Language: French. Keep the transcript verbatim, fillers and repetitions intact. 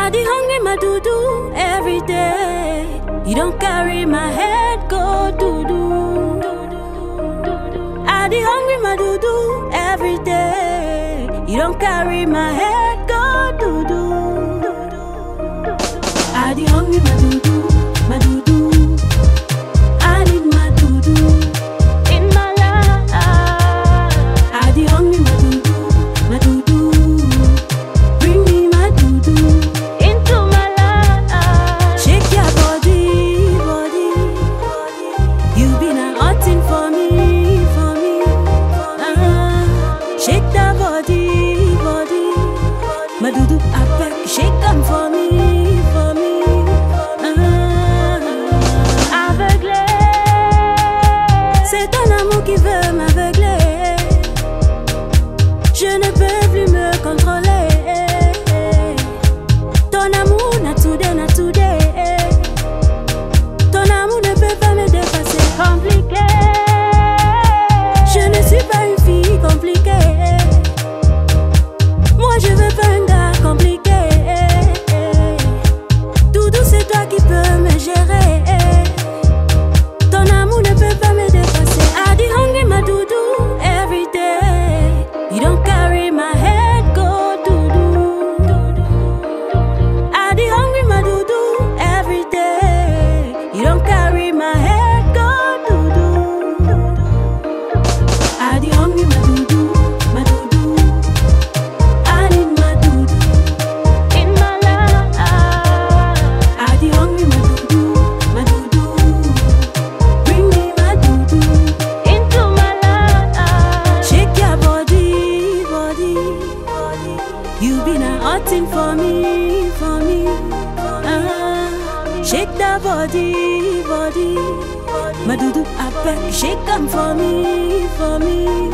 I the hungry my do-do every day. You don't carry my head, go do-do. I the hungry my do-do every day. You don't carry my head, go do-do. I the hungry my do-do, my do-do. I need my do-do in my life. I the hungry my do-do, my do-do. Bring me my do-do into my life. Shake your body, body. You been a hot thing for me, for me. Uh, shake that body, body. My do-do, I beg, shake them for me, for me. C'est ton amour qui veut m'aveugler. Je ne peux plus me contrôler. Ton amour n'a tout dit, n'a tout dit. Ton amour ne peut pas me dépasser. Compliqué. Je ne suis pas une fille compliquée. Moi je veux pas un gars compliqué. Doudou c'est toi qui peux me gérer. Ton amour ne peut pas me dépasser. I the hungry my do-do every day. You don't carry my head, go do-do. I the hungry my do-do every day. You don't carry my head, go do-do. I the hungry my do-do, my do-do. I need my do-do in my life. I the hungry my do-do, my do-do. Bring me my do-do into my life. Shake your body, body. You been a hot thing for me, for me. Uh, shake that body, body. My do-do, I beg, shake them for me, for me.